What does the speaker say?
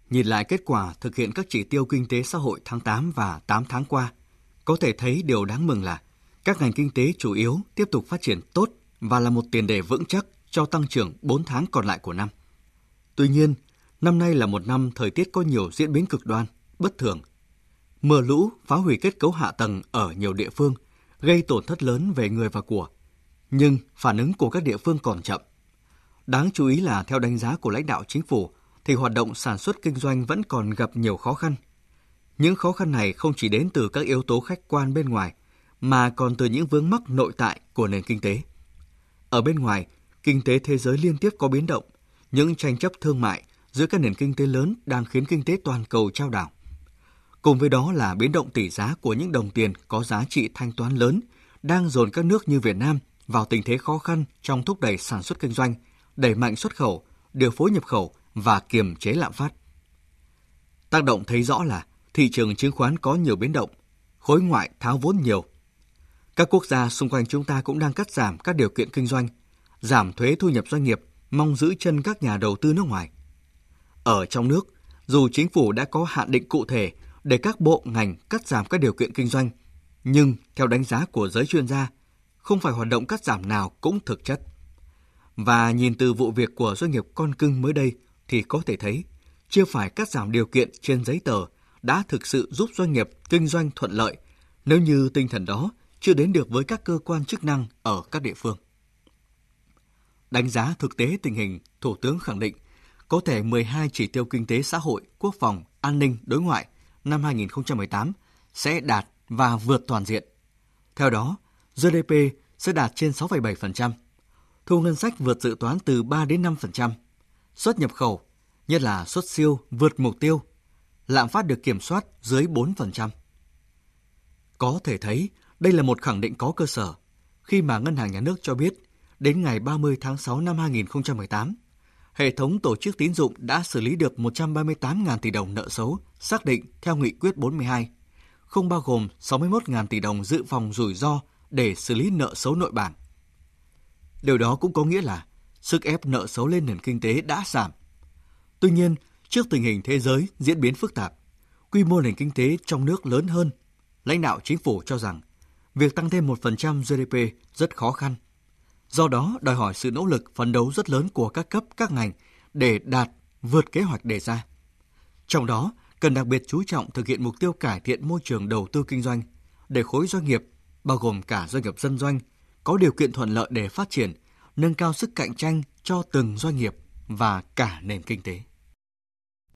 Nhìn lại kết quả thực hiện các chỉ tiêu kinh tế xã hội tháng 8 và 8 tháng qua, có thể thấy điều đáng mừng là các ngành kinh tế chủ yếu tiếp tục phát triển tốt và là một tiền đề vững chắc cho tăng trưởng 4 tháng còn lại của năm. Tuy nhiên, năm nay là một năm thời tiết có nhiều diễn biến cực đoan, bất thường. Mưa lũ phá hủy kết cấu hạ tầng ở nhiều địa phương, gây tổn thất lớn về người và của. Nhưng phản ứng của các địa phương còn chậm. Đáng chú ý là theo đánh giá của lãnh đạo chính phủ, thì hoạt động sản xuất kinh doanh vẫn còn gặp nhiều khó khăn. Những khó khăn này không chỉ đến từ các yếu tố khách quan bên ngoài, mà còn từ những vướng mắc nội tại của nền kinh tế. Ở bên ngoài, kinh tế thế giới liên tiếp có biến động, những tranh chấp thương mại giữa các nền kinh tế lớn đang khiến kinh tế toàn cầu chao đảo. Cùng với đó là biến động tỷ giá của những đồng tiền có giá trị thanh toán lớn, đang dồn các nước như Việt Nam vào tình thế khó khăn trong thúc đẩy sản xuất kinh doanh, đẩy mạnh xuất khẩu, điều phối nhập khẩu và kiềm chế lạm phát. Tác động thấy rõ là thị trường chứng khoán có nhiều biến động, khối ngoại tháo vốn nhiều. Các quốc gia xung quanh chúng ta cũng đang cắt giảm các điều kiện kinh doanh, giảm thuế thu nhập doanh nghiệp, mong giữ chân các nhà đầu tư nước ngoài. Ở trong nước, dù chính phủ đã có hạn định cụ thể để các bộ ngành cắt giảm các điều kiện kinh doanh, nhưng theo đánh giá của giới chuyên gia, không phải hoạt động cắt giảm nào cũng thực chất. Và nhìn từ vụ việc của doanh nghiệp Con Cưng mới đây thì có thể thấy, chưa phải cắt giảm điều kiện trên giấy tờ đã thực sự giúp doanh nghiệp kinh doanh thuận lợi nếu như tinh thần đó chưa đến được với các cơ quan chức năng ở các địa phương. Đánh giá thực tế tình hình, Thủ tướng khẳng định có thể 12 chỉ tiêu kinh tế xã hội, quốc phòng, an ninh, đối ngoại năm 2018 sẽ đạt và vượt toàn diện. Theo đó, GDP sẽ đạt trên 6,7%, thu ngân sách vượt dự toán từ 3 đến 5%, xuất nhập khẩu, nhất là xuất siêu vượt mục tiêu, lạm phát được kiểm soát dưới 4%. Có thể thấy đây là một khẳng định có cơ sở khi mà Ngân hàng Nhà nước cho biết đến ngày 30 tháng 6 năm 2018, hệ thống tổ chức tín dụng đã xử lý được 138.000 tỷ đồng nợ xấu xác định theo Nghị quyết 42, không bao gồm 61.000 tỷ đồng dự phòng rủi ro để xử lý nợ xấu nội bản. Điều đó cũng có nghĩa là sức ép nợ xấu lên nền kinh tế đã giảm. Tuy nhiên, trước tình hình thế giới diễn biến phức tạp, quy mô nền kinh tế trong nước lớn hơn, lãnh đạo chính phủ cho rằng việc tăng thêm 1% GDP rất khó khăn. Do đó, đòi hỏi sự nỗ lực phấn đấu rất lớn của các cấp, các ngành để đạt, vượt kế hoạch đề ra. Trong đó, cần đặc biệt chú trọng thực hiện mục tiêu cải thiện môi trường đầu tư kinh doanh, để khối doanh nghiệp, bao gồm cả doanh nghiệp dân doanh, có điều kiện thuận lợi để phát triển, nâng cao sức cạnh tranh cho từng doanh nghiệp và cả nền kinh tế.